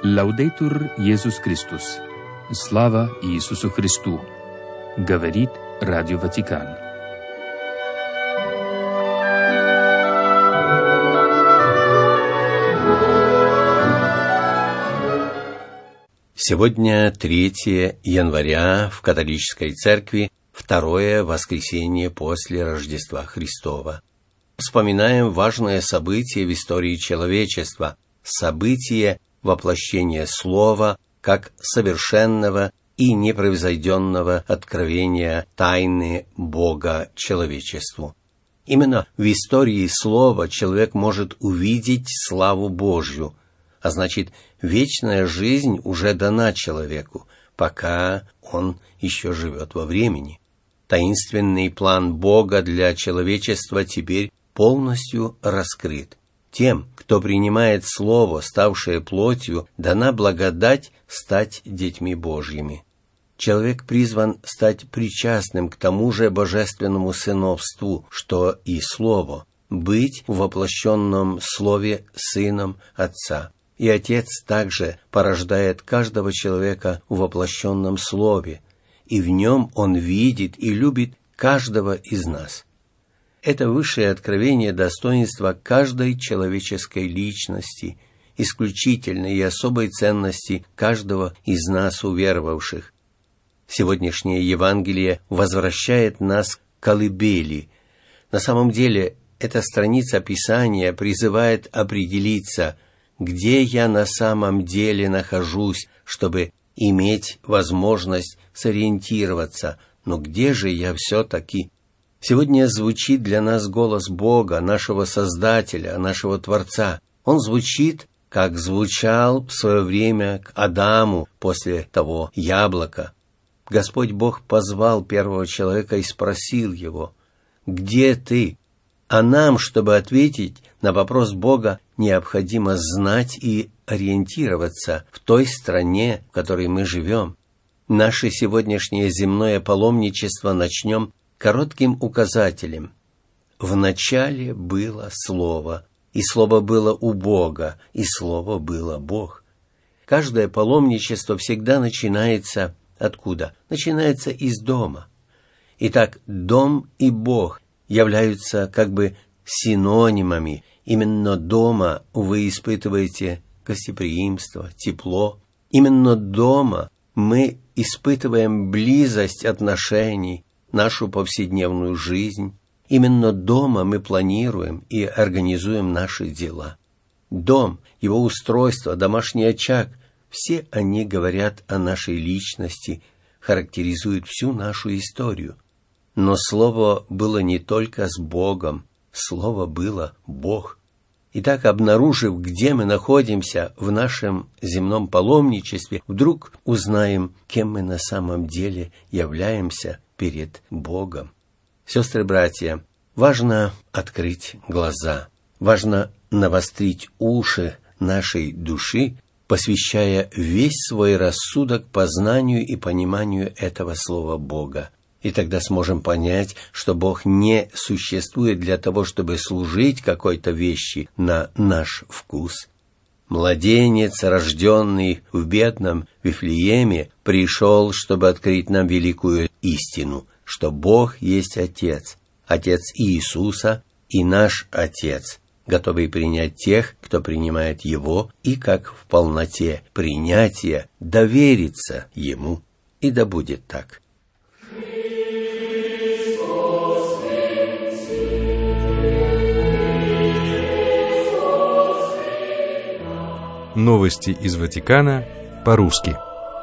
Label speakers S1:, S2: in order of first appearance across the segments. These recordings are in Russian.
S1: Лаудейтур Иисус Христос. Слава Иисусу Христу. Говорит Радио Ватикан.
S2: Сегодня 3 января в католической церкви, второе воскресенье после Рождества Христова. Вспоминаем важное событие в истории человечества, событие воплощения Слова как совершенного и непревзойденного откровения тайны Бога человечеству. Именно в истории Слова человек может увидеть славу Божью, а значит, вечная жизнь уже дана человеку, пока он еще живет во времени. Таинственный план Бога для человечества теперь полностью раскрыт. Тем, кто принимает Слово, ставшее плотью, дана благодать стать детьми Божьими. Человек призван стать причастным к тому же божественному сыновству, что и Слово, быть в воплощенном Слове сыном Отца. И Отец также порождает каждого человека в воплощенном Слове, и в нем Он видит и любит каждого из нас. Это высшее откровение достоинства каждой человеческой личности, исключительной и особой ценности каждого из нас уверовавших. Сегодняшнее Евангелие возвращает нас к колыбели. На самом деле, эта страница Писания призывает определиться, где я на самом деле нахожусь, чтобы иметь возможность сориентироваться, но где же я все-таки. Сегодня звучит для нас голос Бога, нашего Создателя, нашего Творца. Он звучит, как звучал в свое время к Адаму после того яблока. Господь Бог позвал первого человека и спросил его: «Где ты?» А нам, чтобы ответить на вопрос Бога, необходимо знать и ориентироваться в той стране, в которой мы живем. Наше сегодняшнее земное паломничество начнем коротким указателем. В начале было Слово, и Слово было у Бога, и Слово было Бог. Каждое паломничество всегда начинается откуда? Начинается из дома. Итак, дом и Бог являются как бы синонимами. Именно дома вы испытываете гостеприимство, тепло. Именно дома мы испытываем близость отношений, нашу повседневную жизнь. Именно дома мы планируем и организуем наши дела. Дом, его устройство, домашний очаг – все они говорят о нашей личности, характеризуют всю нашу историю. Но Слово было не только с Богом, Слово было Бог. Итак, обнаружив, где мы находимся в нашем земном паломничестве, вдруг узнаем, кем мы на самом деле являемся перед Богом. Сестры и братья, важно открыть глаза, важно навострить уши нашей души, посвящая весь свой рассудок познанию и пониманию этого слова Бога. И тогда сможем понять, что Бог не существует для того, чтобы служить какой-то вещи на наш вкус. Младенец, рожденный в бедном Вифлееме, пришел, чтобы открыть нам великую истину, что Бог есть Отец, Отец Иисуса и наш Отец, готовый принять тех, кто принимает Его, и как в полноте принятия довериться Ему. И да будет так.
S3: Новости из Ватикана по-русски.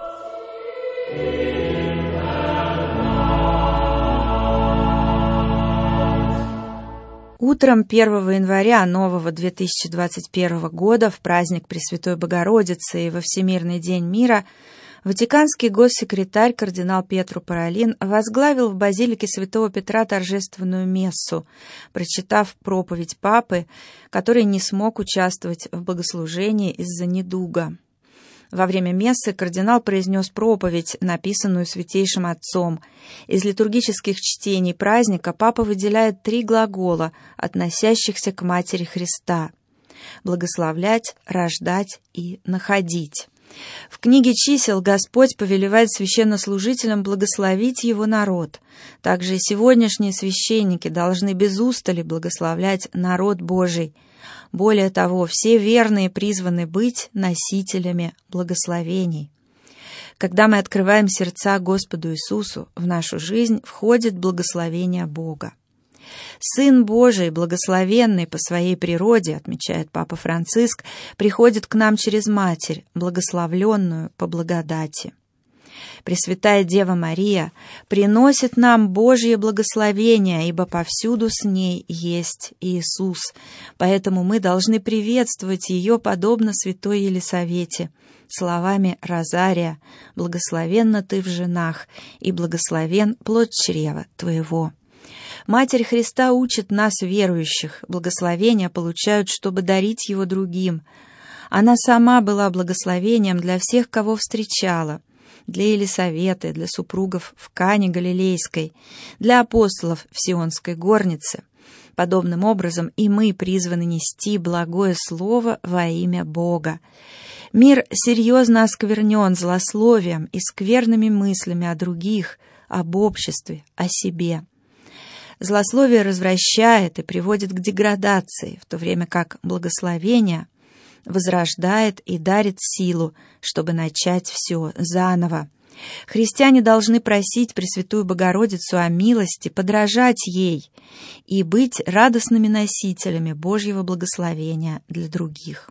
S4: Утром 1 января нового 2021 года, в праздник Пресвятой Богородицы и во Всемирный день мира, Ватиканский госсекретарь кардинал Пьетро Паролин возглавил в базилике Святого Петра торжественную мессу, прочитав проповедь папы, который не смог участвовать в богослужении из-за недуга. Во время мессы кардинал произнес проповедь, написанную Святейшим Отцом. Из литургических чтений праздника папа выделяет 3 глагола, относящихся к Матери Христа. благословлять, рождать и находить. В книге «Чисел» Господь повелевает священнослужителям благословить его народ. Также и сегодняшние священники должны без устали благословлять народ Божий. Более того, все верные призваны быть носителями благословений. Когда мы открываем сердца Господу Иисусу, в нашу жизнь входит благословение Бога. Сын Божий, благословенный по своей природе, отмечает Папа Франциск, приходит к нам через Матерь, благословленную по благодати. Пресвятая Дева Мария приносит нам Божье благословение, ибо повсюду с ней есть Иисус. Поэтому мы должны приветствовать ее подобно святой Елисавете словами Розария: «Благословенна ты в женах, и благословен плод чрева твоего». Матерь Христа учит нас, верующих, благословения получают, чтобы дарить его другим. Она сама была благословением для всех, кого встречала: для Елисаветы, для супругов в Кане Галилейской, для апостолов в Сионской горнице. Подобным образом и мы призваны нести благое слово во имя Бога. Мир серьезно осквернен злословием и скверными мыслями о других, об обществе, о себе. Злословие развращает и приводит к деградации, в то время как благословение возрождает и дарит силу, чтобы начать все заново. Христиане должны просить Пресвятую Богородицу о милости, подражать ей и быть радостными носителями Божьего благословения для других.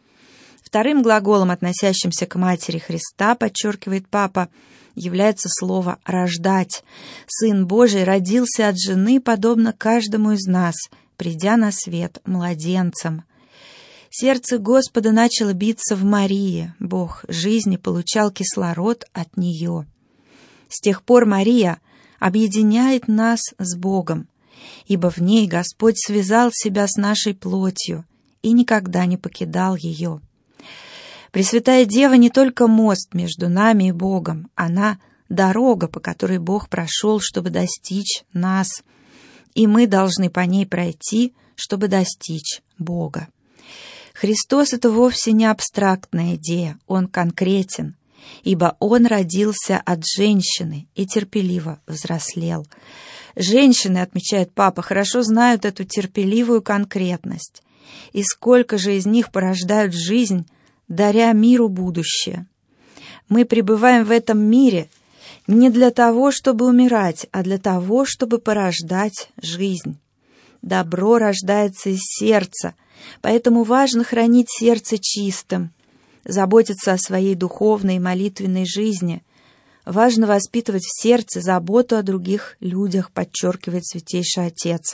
S4: Вторым глаголом, относящимся к Матери Христа, подчеркивает Папа, является слово «рождать». Сын Божий родился от жены, подобно каждому из нас, придя на свет младенцем. Сердце Господа начало биться в Марии, Бог жизни получал кислород от нее. С тех пор Мария объединяет нас с Богом, ибо в ней Господь связал себя с нашей плотью и никогда не покидал ее. Пресвятая Дева не только мост между нами и Богом, она — дорога, по которой Бог прошел, чтобы достичь нас, и мы должны по ней пройти, чтобы достичь Бога. Христос — это вовсе не абстрактная идея, Он конкретен, ибо Он родился от женщины и терпеливо взрослел. Женщины, отмечает Папа, хорошо знают эту терпеливую конкретность, и сколько же из них порождают жизнь, даря миру будущее. Мы пребываем в этом мире не для того, чтобы умирать, а для того, чтобы порождать жизнь. Добро рождается из сердца, поэтому важно хранить сердце чистым, заботиться о своей духовной и молитвенной жизни. Важно воспитывать в сердце заботу о других людях, подчеркивает Святейший Отец.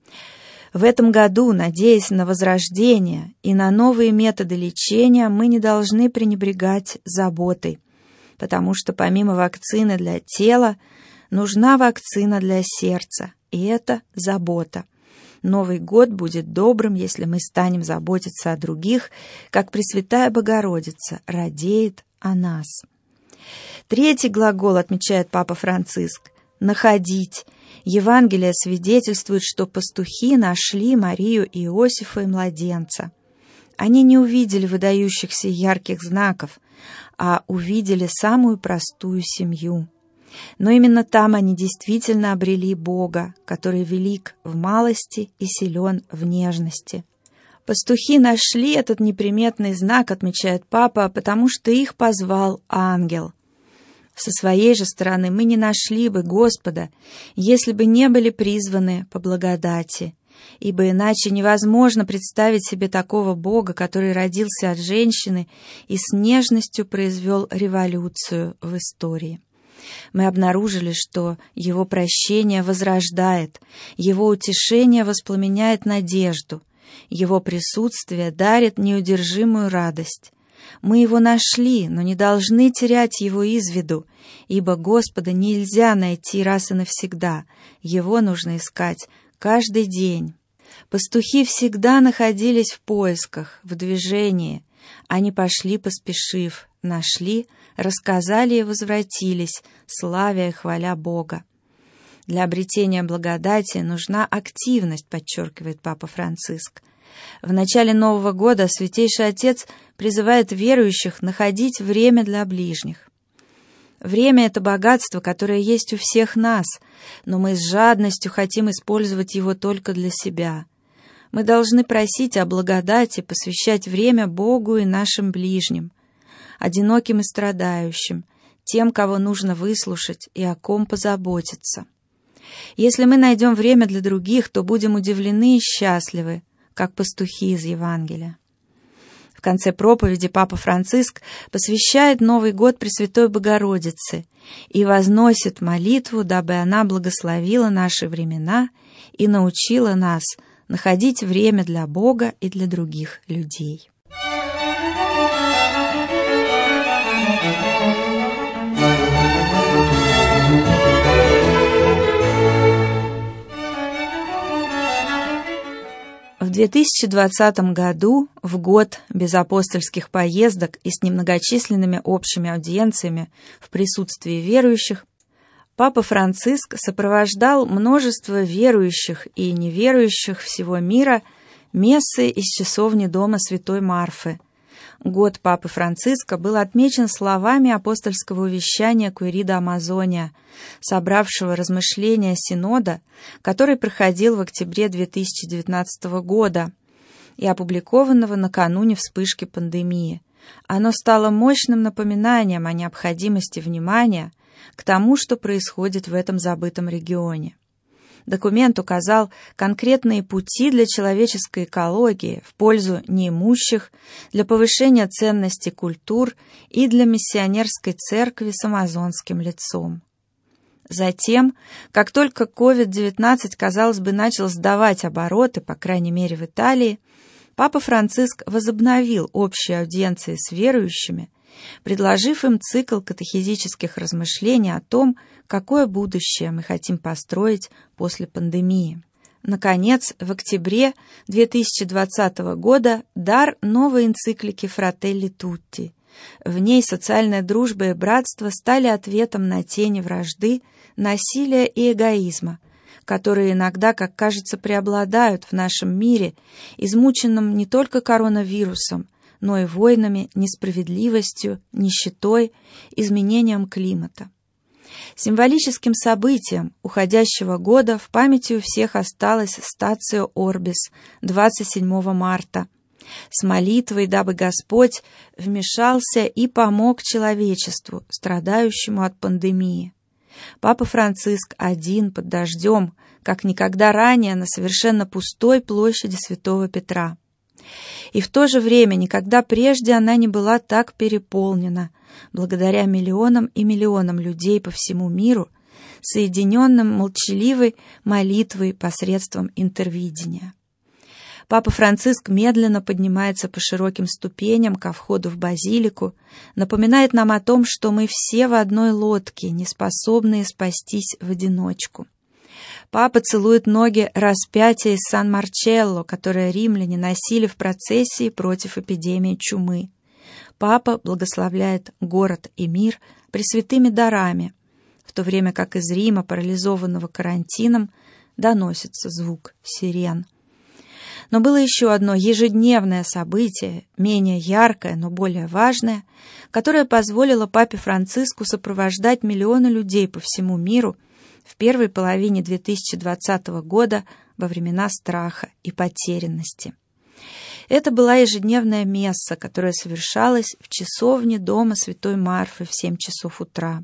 S4: В этом году, надеясь на возрождение и на новые методы лечения, мы не должны пренебрегать заботой, потому что помимо вакцины для тела, нужна вакцина для сердца, и это забота. Новый год будет добрым, если мы станем заботиться о других, как Пресвятая Богородица радеет о нас. Третий глагол, отмечает Папа Франциск, «находить». Евангелие свидетельствует, что пастухи нашли Марию, Иосифа и младенца. Они не увидели выдающихся ярких знаков, а увидели самую простую семью. Но именно там они действительно обрели Бога, который велик в малости и силен в нежности. Пастухи нашли этот неприметный знак, отмечает Папа, потому что их позвал ангел. Со своей же стороны мы не нашли бы Господа, если бы не были призваны по благодати, ибо иначе невозможно представить себе такого Бога, который родился от женщины и с нежностью произвел революцию в истории. Мы обнаружили, что Его прощение возрождает, Его утешение воспламеняет надежду, Его присутствие дарит неудержимую радость. Мы Его нашли, но не должны терять Его из виду, ибо Господа нельзя найти раз и навсегда, Его нужно искать каждый день. Пастухи всегда находились в поисках, в движении. Они пошли, поспешив, нашли, рассказали и возвратились, славя и хваля Бога. Для обретения благодати нужна активность, подчеркивает Папа Франциск. В начале Нового года Святейший Отец призывает верующих находить время для ближних. Время — это богатство, которое есть у всех нас, но мы с жадностью хотим использовать его только для себя. Мы должны просить о благодати, посвящать время Богу и нашим ближним, одиноким и страдающим, тем, кого нужно выслушать и о ком позаботиться. Если мы найдем время для других, то будем удивлены и счастливы, как пастухи из Евангелия. В конце проповеди Папа Франциск посвящает Новый год Пресвятой Богородице и возносит молитву, дабы она благословила наши времена и научила нас находить время для Бога и для других людей. В 2020 году, в год без апостольских поездок и с немногочисленными общими аудиенциями в присутствии верующих, Папа Франциск сопровождал множество верующих и неверующих всего мира мессы из часовни дома Святой Марфы. Год Папы Франциска был отмечен словами апостольского увещания Куирида Амазония, собравшего размышления Синода, который проходил в октябре 2019 года и опубликованного накануне вспышки пандемии. Оно стало мощным напоминанием о необходимости внимания к тому, что происходит в этом забытом регионе. Документ указал конкретные пути для человеческой экологии в пользу неимущих, для повышения ценности культур и для миссионерской церкви с амазонским лицом. Затем, как только COVID-19, казалось бы, начал сдавать обороты, по крайней мере в Италии, Папа Франциск возобновил общие аудиенции с верующими, предложив им цикл катехизических размышлений о том, какое будущее мы хотим построить после пандемии. Наконец, в октябре 2020 года дар новой энциклики «Фрателли Тутти». В ней социальная дружба и братство стали ответом на тени вражды, насилия и эгоизма, которые иногда, как кажется, преобладают в нашем мире, измученном не только коронавирусом, но и войнами, несправедливостью, нищетой, изменением климата. Символическим событием уходящего года в памяти у всех осталась стацио Орбис 27 марта с молитвой, дабы Господь вмешался и помог человечеству, страдающему от пандемии. Папа Франциск один под дождем, как никогда ранее на совершенно пустой площади Святого Петра. И в то же время никогда прежде она не была так переполнена, благодаря миллионам и миллионам людей по всему миру, соединенным молчаливой молитвой посредством интервидения. Папа Франциск медленно поднимается по широким ступеням ко входу в базилику, напоминает нам о том, что мы все в одной лодке, не способные спастись в одиночку. Папа целует ноги распятия из Сан-Марчелло, которое римляне носили в процессии против эпидемии чумы. Папа благословляет город и мир пресвятыми дарами, в то время как из Рима, парализованного карантином, доносится звук сирен. Но было еще одно ежедневное событие, менее яркое, но более важное, которое позволило папе Франциску сопровождать миллионы людей по всему миру в первой половине 2020 года во времена страха и потерянности. Это была ежедневная месса, которая совершалась в часовне дома Святой Марфы в 7 часов утра.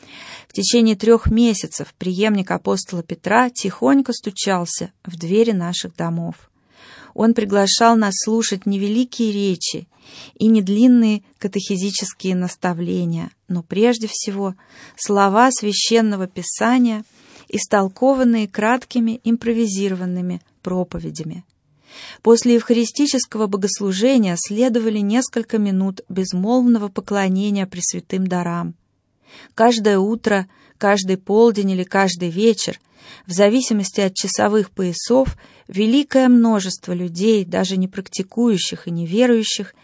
S4: В течение 3 месяцев преемник апостола Петра тихонько стучался в двери наших домов. Он приглашал нас слушать не великие речи и не длинные катехизические наставления, но прежде всего слова Священного Писания, истолкованные краткими импровизированными проповедями. После евхаристического богослужения следовали несколько минут безмолвного поклонения пресвятым дарам. Каждое утро, каждый полдень или каждый вечер, в зависимости от часовых поясов, великое множество людей, даже не практикующих и неверующих,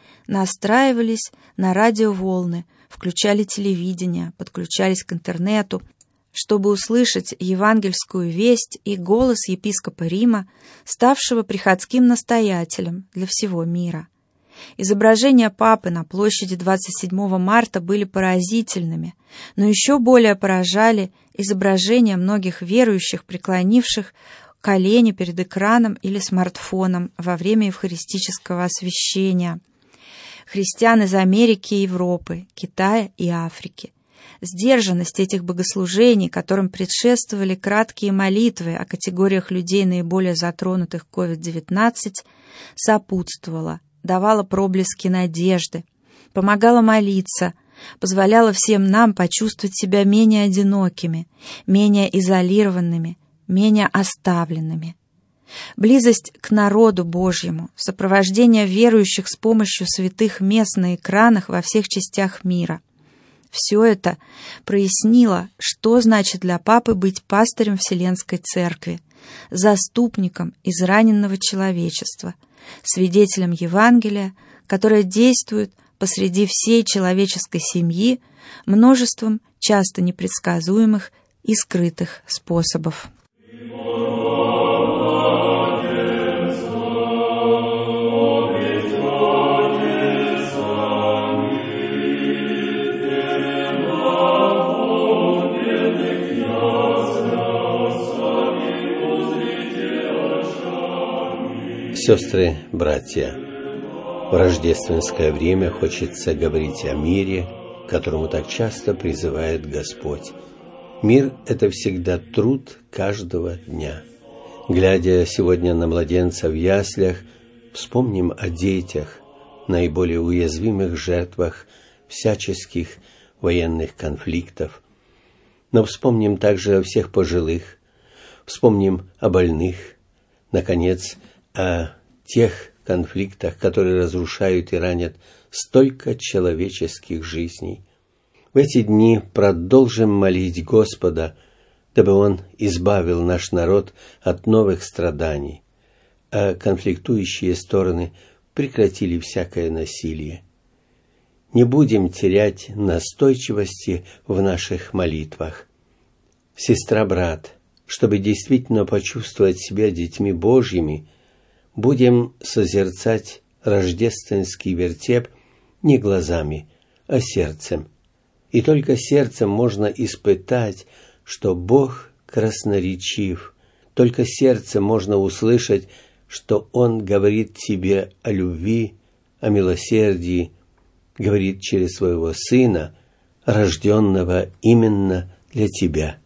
S4: настраивались на радиоволны, включали телевидение, подключались к интернету, чтобы услышать евангельскую весть и голос епископа Рима, ставшего приходским настоятелем для всего мира. Изображения папы на площади 27 марта были поразительными, но еще более поражали изображения многих верующих, преклонивших колени перед экраном или смартфоном во время евхаристического освящения. Христиан из Америки и Европы, Китая и Африки. Сдержанность этих богослужений, которым предшествовали краткие молитвы о категориях людей, наиболее затронутых COVID-19, сопутствовала, давала проблески надежды, помогала молиться, позволяла всем нам почувствовать себя менее одинокими, менее изолированными, менее оставленными. Близость к народу Божьему, сопровождение верующих с помощью святых мест на экранах во всех частях мира. Все это прояснило, что значит для Папы быть пастырем Вселенской Церкви, заступником израненного человечества, свидетелем Евангелия, которое действует посреди всей человеческой семьи множеством часто непредсказуемых и скрытых способов.
S2: Сестры, братья, в рождественское время хочется говорить о мире, к которому так часто призывает Господь. Мир – это всегда труд каждого дня. Глядя сегодня на младенца в яслях, вспомним о детях, наиболее уязвимых жертвах всяческих военных конфликтов. Но вспомним также о всех пожилых, вспомним о больных, наконец, о тех конфликтах, которые разрушают и ранят столько человеческих жизней. В эти дни продолжим молить Господа, дабы Он избавил наш народ от новых страданий, а конфликтующие стороны прекратили всякое насилие. Не будем терять настойчивости в наших молитвах. Сестра, брат, чтобы действительно почувствовать себя детьми Божьими, будем созерцать рождественский вертеп не глазами, а сердцем. И только сердцем можно испытать, что Бог красноречив. Только сердцем можно услышать, что Он говорит тебе о любви, о милосердии, говорит через своего Сына, рожденного именно для тебя.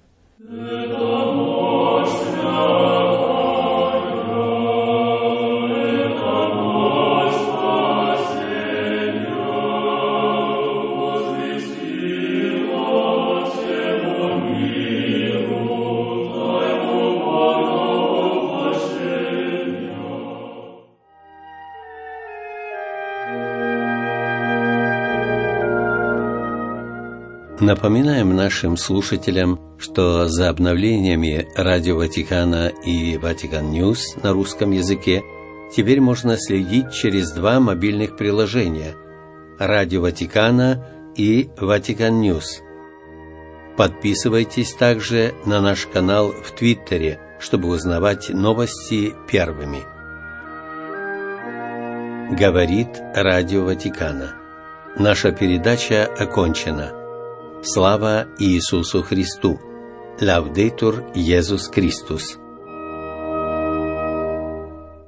S2: Напоминаем нашим слушателям, что за обновлениями Радио Ватикана и Ватикан Ньюс на русском языке теперь можно следить через два мобильных приложения – Радио Ватикана и Ватикан Ньюс. Подписывайтесь также на наш канал в Твиттере, чтобы узнавать новости первыми. Говорит Радио Ватикана. Наша передача окончена. Слава Иисусу Христу! Лаудетур Иисус Христос!